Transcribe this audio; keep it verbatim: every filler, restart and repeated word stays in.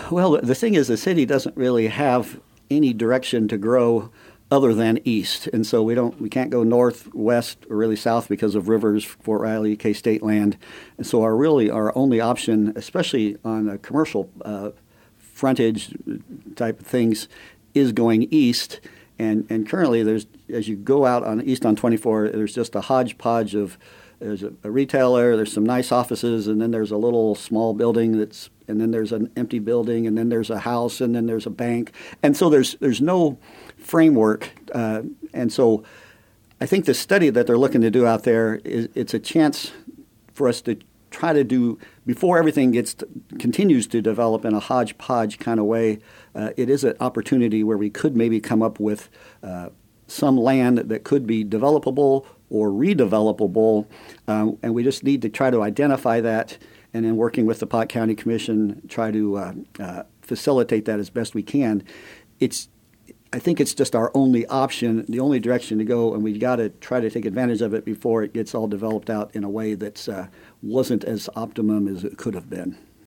Well, the thing is, the city doesn't really have any direction to grow other than east, and so we don't, we can't go north, west, or really south because of rivers, Fort Riley, K-State land, and so our really our only option, especially on a commercial uh, frontage type of things, is going east. And and currently, there's as you go out on east on twenty-four, there's just a hodgepodge of there's a, a retailer, there's some nice offices, and then there's a little small building that's, and then there's an empty building, and then there's a house, and then there's a bank, and so there's there's no framework, uh, and so I think the study that they're looking to do out there is it's a chance for us to try to do before everything gets to, continues to develop in a hodgepodge kind of way. Uh, it is an opportunity where we could maybe come up with uh, some land that could be developable or redevelopable, um, and we just need to try to identify that, and then working with the Pot County Commission, try to uh, uh, facilitate that as best we can. It's I think it's just our only option, the only direction to go, and we've got to try to take advantage of it before it gets all developed out in a way that uh, wasn't as optimum as it could have been.